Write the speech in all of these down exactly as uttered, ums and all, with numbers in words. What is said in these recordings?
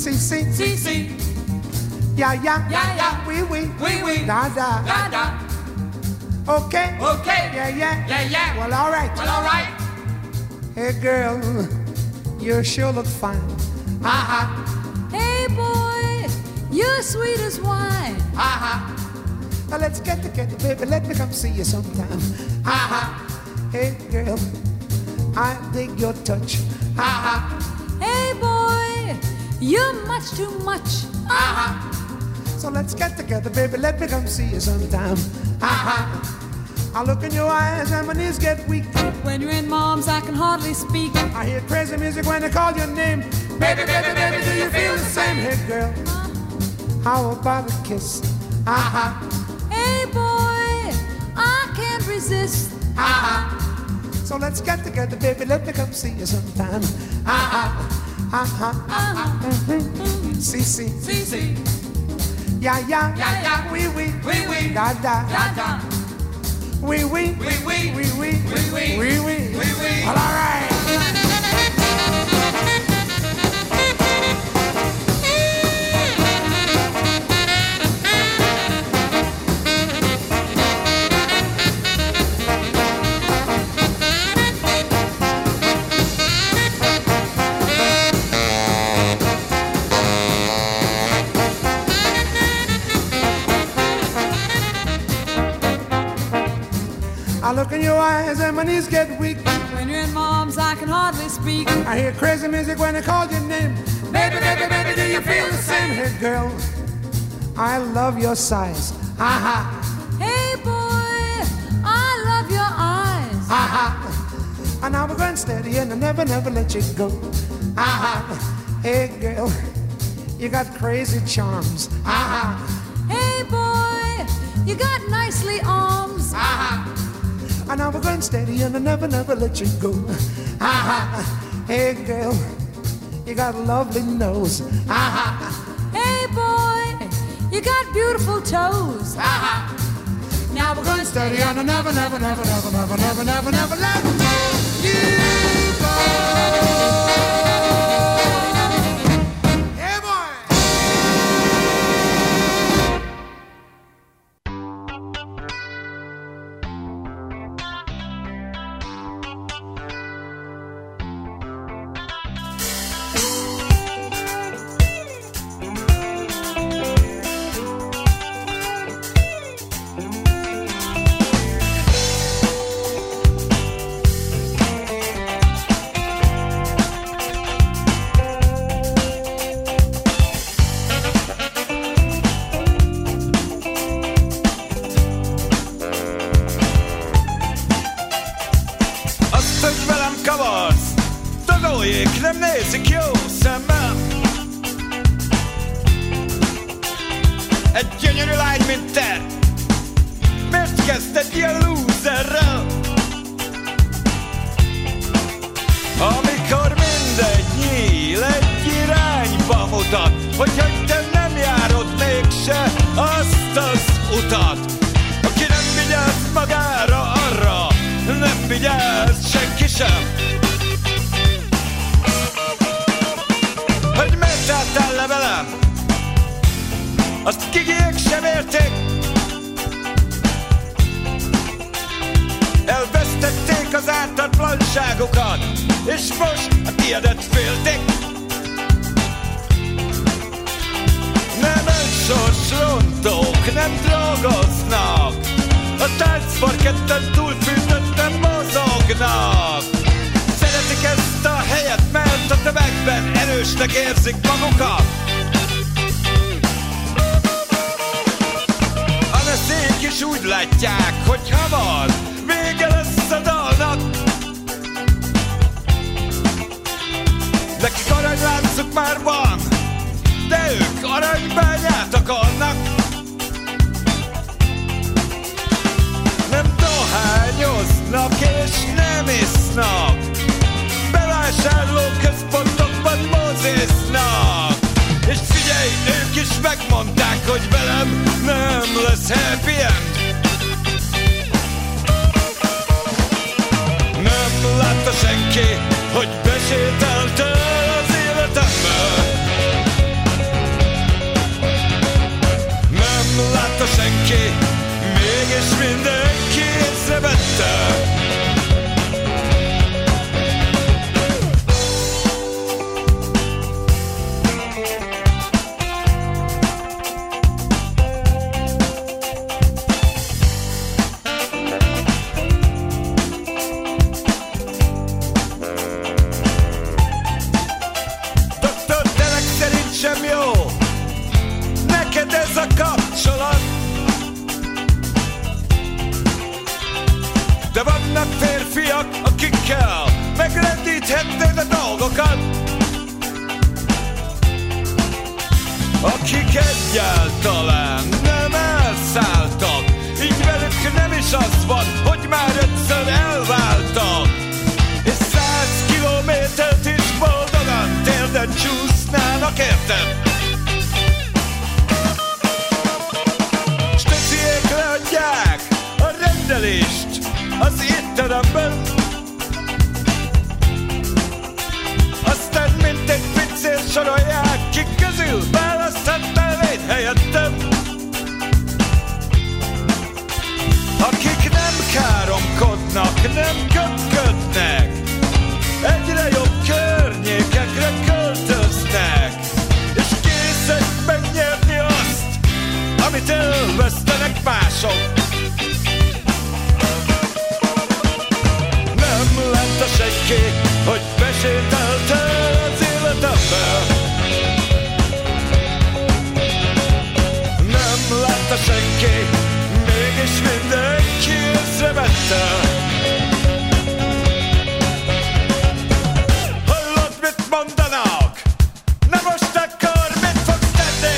si, si, si, si, ya, ya, ya, ya, oui, oui, oui, oui, da, da, da, da. Okay, Okay, yeah, yeah, yeah, yeah. Well, all right. Well, all right. Hey, girl, you sure look fine. Uh-huh. Hey, boy, you're sweet as wine. Uh-huh. Now let's get together, baby. Let me come see you sometime. Uh-huh. Hey, girl, I dig your touch. Uh-huh. Hey, boy, you're much too much. Uh-huh. So let's get together, baby. Let me come see you sometime. Uh-huh. I look in your eyes and my knees get weak. When you're in mom's, I can hardly speak. I hear crazy music when they call your name. Baby, baby, baby, do you feel the same? Hey, girl, how about a kiss? Uh-huh. Hey, boy, I can't resist. Uh-huh. So let's get together, baby. Let me come see you sometime. Uh-huh. Uh-huh. Uh-huh. Mm-hmm. See, see. Si, si, Yeah, yeah. yeah, yeah. Oui, oui. Oui, oui. Da, da. Da, da. Oui, oui. Oui, oui. Oui, oui. Oui, oui. Oui, oui. Oui, oui. Well, all right. I look in your eyes and my knees get weak. When you're in mom's, I can hardly speak. I hear crazy music when they call your name. Baby, baby, baby, do you feel the same? Hey, girl, I love your size. Uh-huh. Hey, boy, I love your eyes. Uh-huh. And now we're going steady and I never, never let you go. Uh-huh. Hey, girl, you got crazy charms. Uh-huh. Hey, boy, you got nicely arms. Uh-huh. And now we're going steady and I never, never let you go. Uh-huh. Hey, girl, you got a lovely nose. Uh-huh. Hey, boy, you got beautiful toes. Uh-huh. Now we're going steady and I never, never, never, never, never, never, never, never let you go. Hey, boy. Nem nézik jó szemmel. Egy gyönyörű lány, mint te, miért kezdted ilyen lúzerrel? Amikor mindegy nyíl egy irányba mutat, hogy hogy te nem járod mégse azt az utat. Aki nem vigyáz magára, arra nem vigyáz senki sem. Hogy miért álltál le velem? Azt kigiek sem érték. Elvesztették az ártatlanságokat, és most a tiédet félték. Nem önsorsrontók, nem drogoznak, a táncparketten túlfűtötten mozognak. Szeretik ezt a helyet, mert a tömegben erősnek érzik magukat. A neszék is úgy látják, hogy hamar vége lesz a dalnak. Nekik aranyláncuk már van, de ők aranybányát akarnak. Nem dohányoznak és nem isznak, bevásárlóközpontokban mozisznak. És figyelj, ők is megmondták, hogy velem nem lesz happy end. Nem látta senki, hogy besétáltál az életembe. De vannak férfiak, akikkel megrendíthetnéd a dolgokat, akik egyáltalán nem elszálltak. Így velük nem is az van, hogy már egyszer elváltak, és száz kilométert is boldogan térden csúsznának, érted? S többiek leadják a rendelést az étteremben, aztán mint egy pincér sorolják, kik közül választhatnál egy helyettem. Akik nem káromkodnak, nem köpködnek, egyre jobb környékekre költöznek, és készek megnyerni azt, amit elvesztenek mások. Nem látta senki, hogy besétáltál az életembe. Nem látta senki, mégis mindenki észrevette. Hallod, mit mondanak? Na most akkor mit fogsz tenni?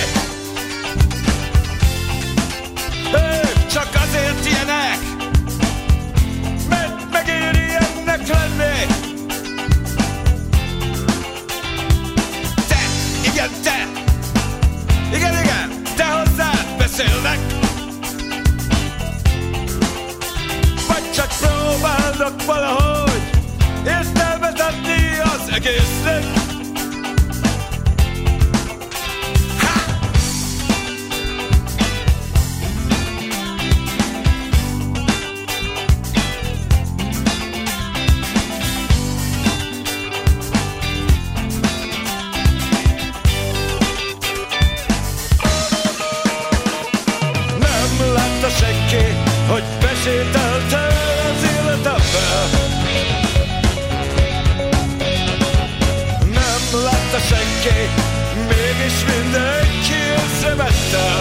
Ők csak azért ilyenek, mert megéri ennek lenni. Te, igen te, igen, igen, te hozzád beszélnek. Vagy csak próbálnak valahogy értelmet adni az egésznek. Ha! Nem látta senki, hogy besétáltál az életembe. Nem látta senki, mégis mindenki észrevette.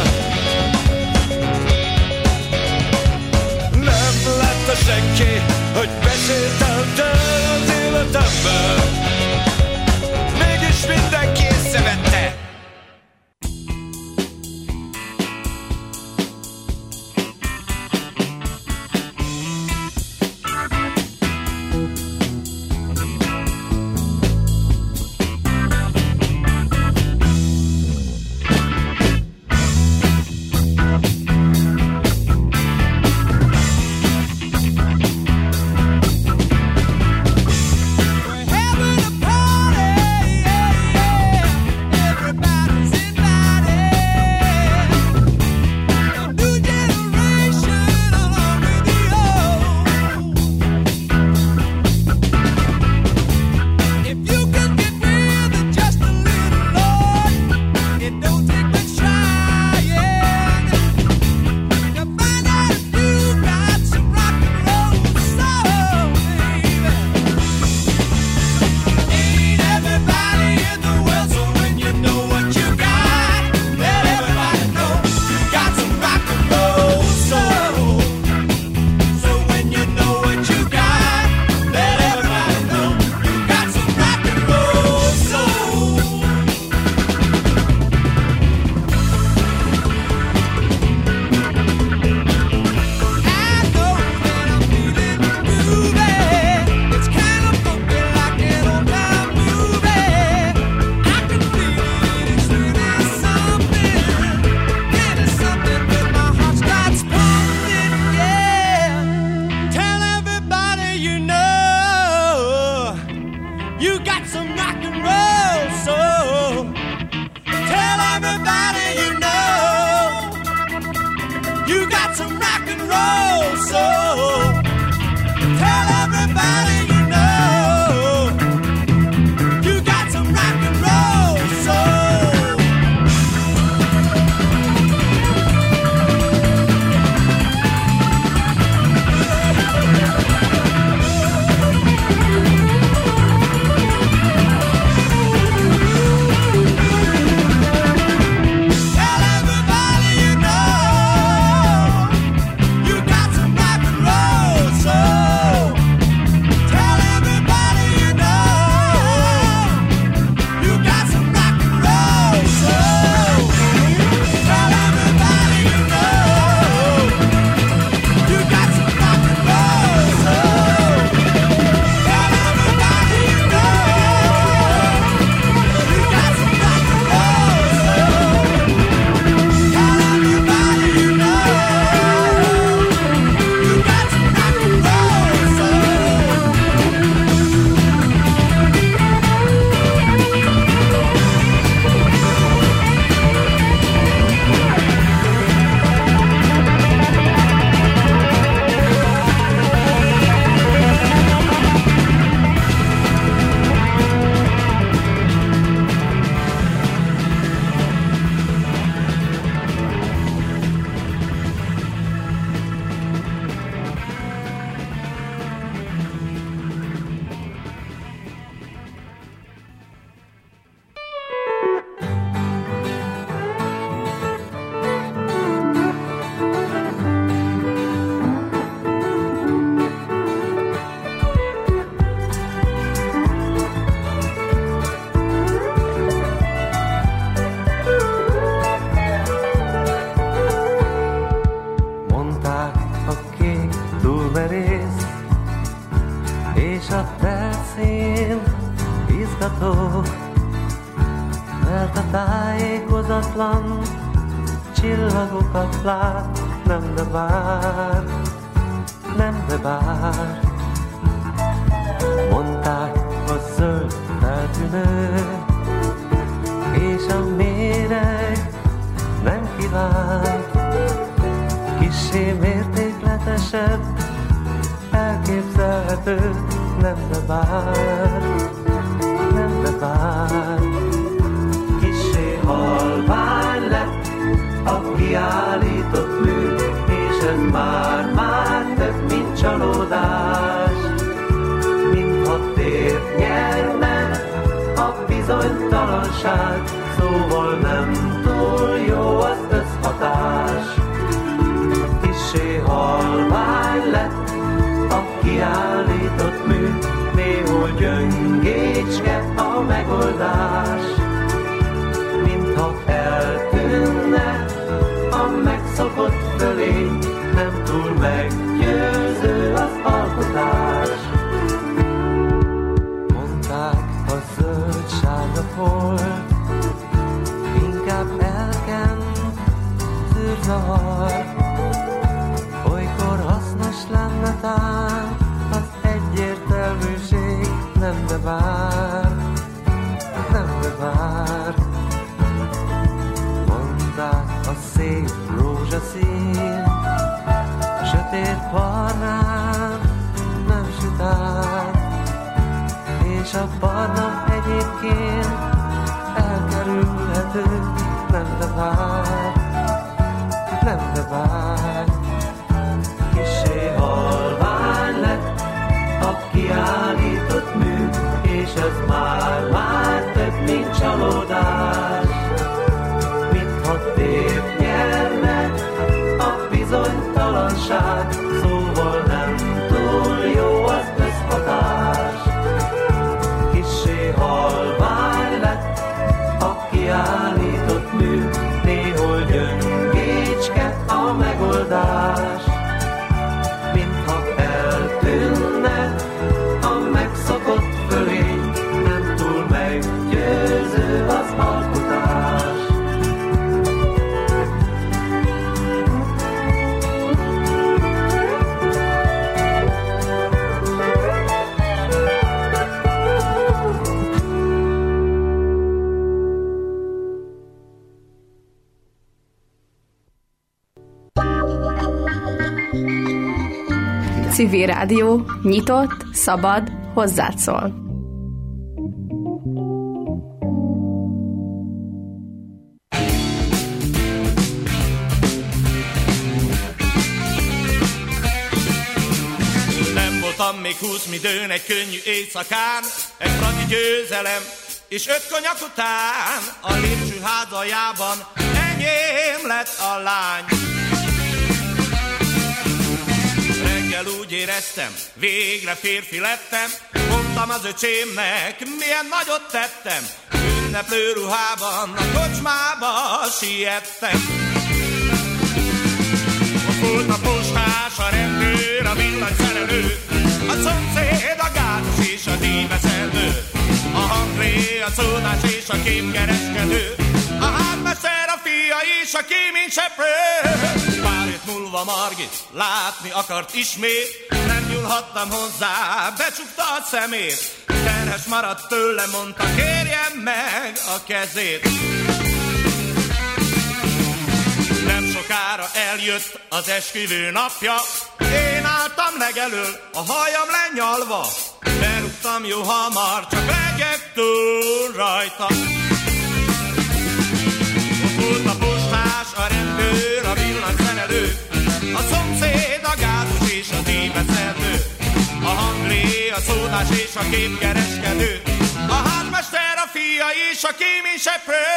Nem látta senki, hogy besétáltál az életembe. Mégis mindenki észrevette. Heaven És a felszín izgató, mert a tájékozatlan csillagokat lát, nem de bár, nem de bár. Mondták a zöld feltűnő, és a méreg nem kívánt. Kissé mértékletesebb, elképzelhető, nem de bár, nem de bár. Kissé halvány lett a kiállított mű, és ez már-már több, mint csalódás. Mintha tért nyerne a bizonytalanság, szóval nem túl jó az összhatás. Kissé halvány lett a kiállított mű, néhol gyöngécske a megoldás. Mintha eltűnne a megszokott fölény, nem túl meggyőző az alkotás. Mondták, a zöld sárga folt inkább elkent zűrzavar. Olykor hasznos lenne tán az egyértelműség, nem de bár, nem de bár. Mondták, a szép rózsaszín sötét barnán nem süt át, és a barna egyébként elkerülhető, nem de bár, nem de bár. Kissé halvány lett a kiállított mű, és ez már-már több, mint csalódás. Mintha tért nyerne a bizonytalanság, szóval nem túl jó az összhatás. Kissé halvány lett a kiállított mű, néhol gyöngécske a megoldás. Mintha eltűnne a megszokott fölény, nem túl meggyőző az alkotás. Civil Rádió, nyitott, szabad, hozzád szól. Nem voltam még húsz midőn egy könnyű éjszakán, egy fradi győzelem és öt konyak után, a lépcső házajában enyém lett a lány. Reggel úgy éreztem, végre férfi lettem, mondtam az öcsémnek, milyen nagyot tettem, ünneplő ruhában a kocsmába siettem. Ott volt a postás, a rendőr, a villanyszerelő, a szomszéd, a gátos és a díjbeszedő, a hangré, a szódás és a képkereskedő, a házmester, a fia és a kéményseprő. Pár hét múlva Margit látni akart ismét, nem nyúlhattam hozzá, becsukta a szemét. Terhes maradt tőle, mondta, kérjem meg a kezét. Nem sokára eljött az esküvő napja, én álltam legelől, a hajam lenyalva, berúgtam jó hamar, csak legyek túl rajta. Ott volt a postás, a rendőr, a villanyszerelő, a szomszéd, a gázos és a díjbeszedő, a hanglé, a szódás és a képkereskedő, a házmester, a fia és a kéményseprő.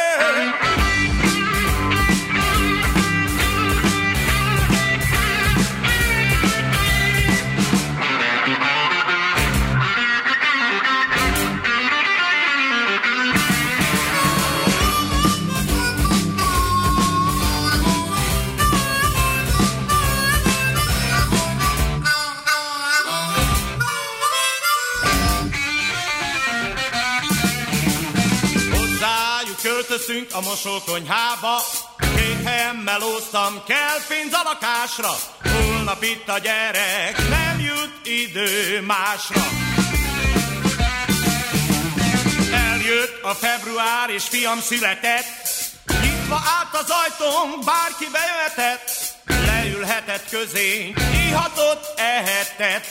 Költöztünk a mosókonyhába, két helyen melóztam, kell pénz a lakásra. Holnap itt a gyerek, nem jut idő másra. Eljött a február és fiam született, nyitva állt az ajtón, bárki bejöhetett. Leülhetett közénk, ihatott, ehetett.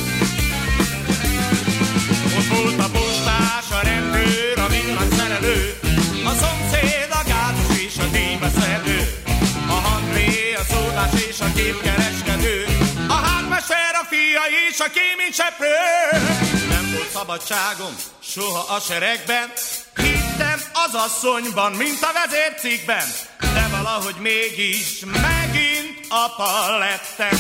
Ott volt a postás, a rendőr, a villanyszerelő, a szomszéd, a gázos és a díjbeszedő, a handlé, a szódás és a képkereskedő, a házmester, a fia és a kéményseprő. Nem volt szabadságom soha a seregben, hittem az asszonyban, mint a vezércikkben, de valahogy mégis megint apa lettem.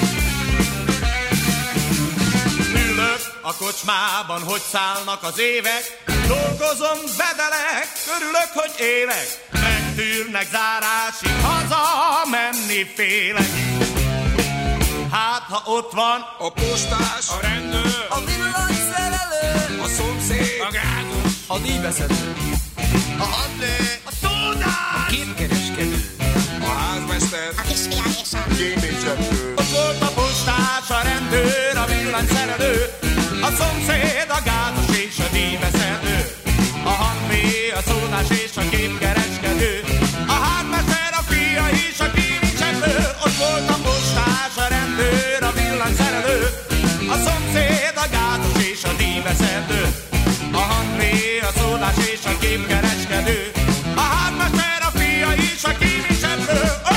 Ülök a kocsmában, hogy szállnak az évek, dolgozom, bedelek, örülök, hogy élek, megtűrnek zárásig, haza menni félek. Hát, ha ott van a postás, a rendőr, a villanyszerelő, a szomszéd, a gázos, a díjbeszedő, a handlé, a szódás, a képkereskedő, a házmester, A kisfia és a kéményseprő. ott volt a postás, a rendőr, a villanyszerelő, a szomszéd, a gázos és a díjbeszedő, a handlé, a szódás és a képkereskedő, a házmester, a fia és a kéményseprő. Ott volt a postás, a rendőr, a villanyszerelő, a szomszéd, a gázos és a díjbeszedő, a handlé, a szódás és a képkereskedő, a házmester, a fia és a kéményseprő. Oh!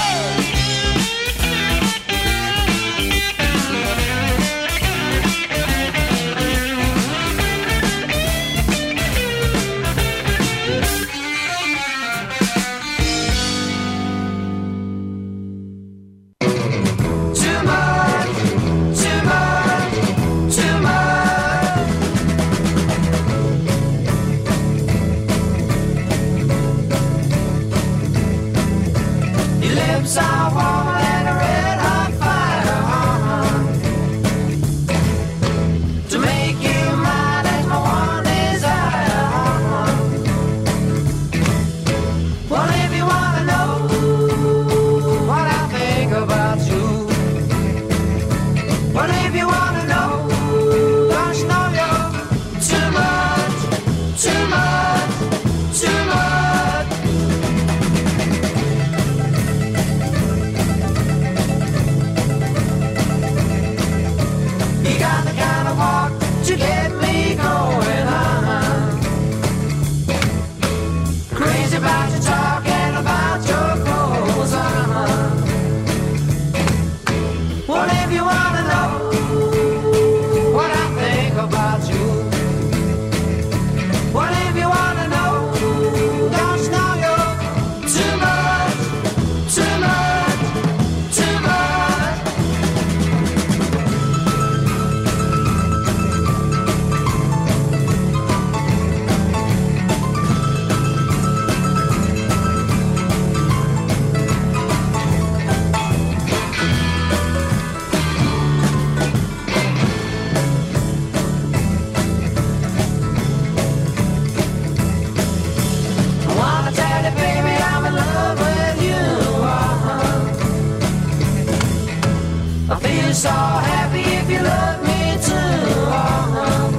So happy if you love me too. Uh-huh.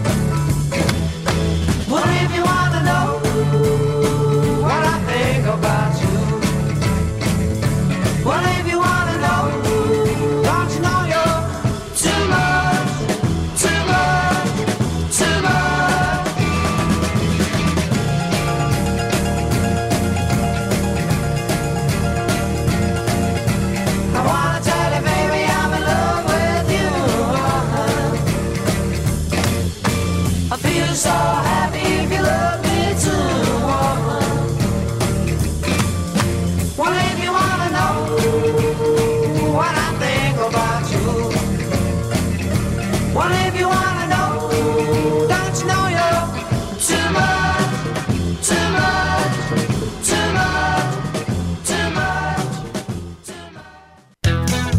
Well, if you want to know what I think about you, well, if you want to know, don't you know you're too much, too much, too much. I want to tell you, baby, I'm in love with you. Uh-huh. I feel so happy if you love me too. Uh-huh. Well, if you want to know what I think about you, well, if you want to know, don't you know you're too much, too much, too much, too much, too much.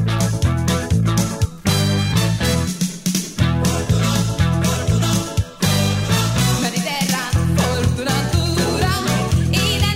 Mediterraneo, fortuna dura, in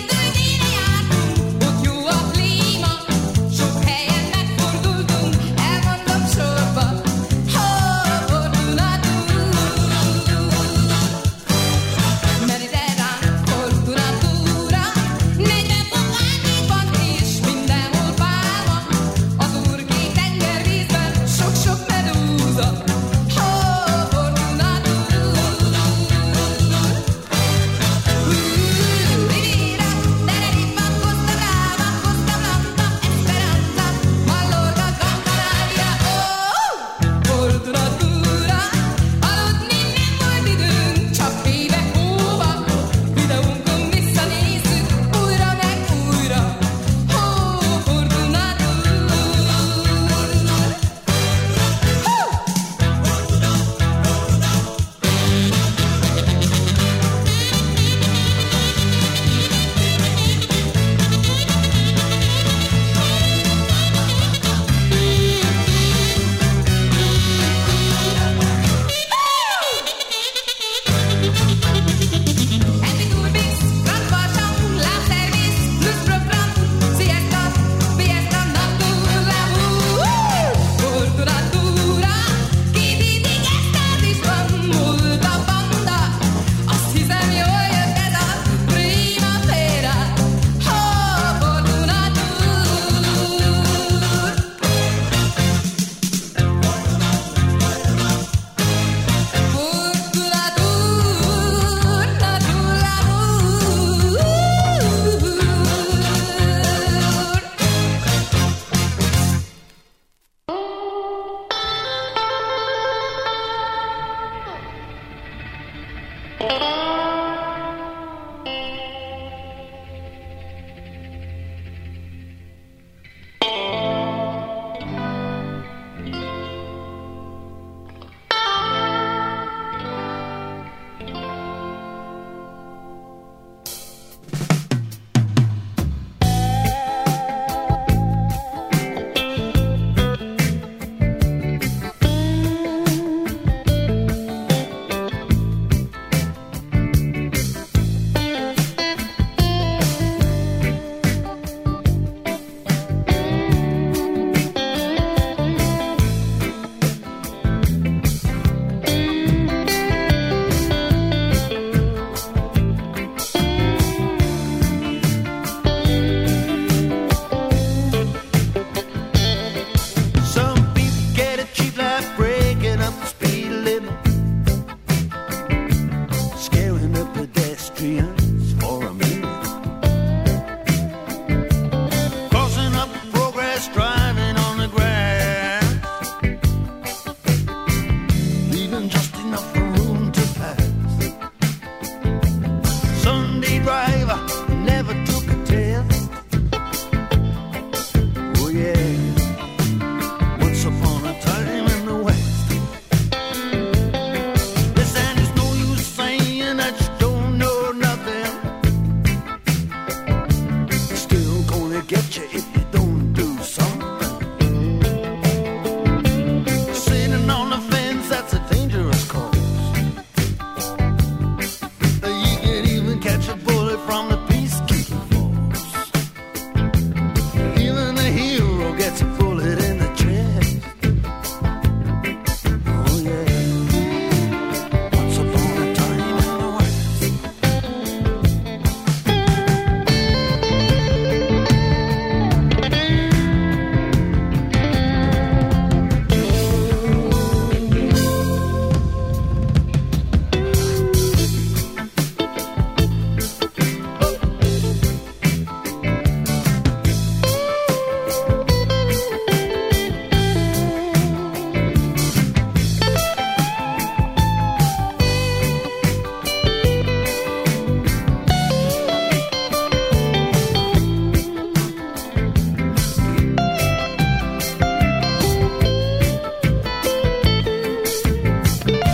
Driving on the grass, leaving just enough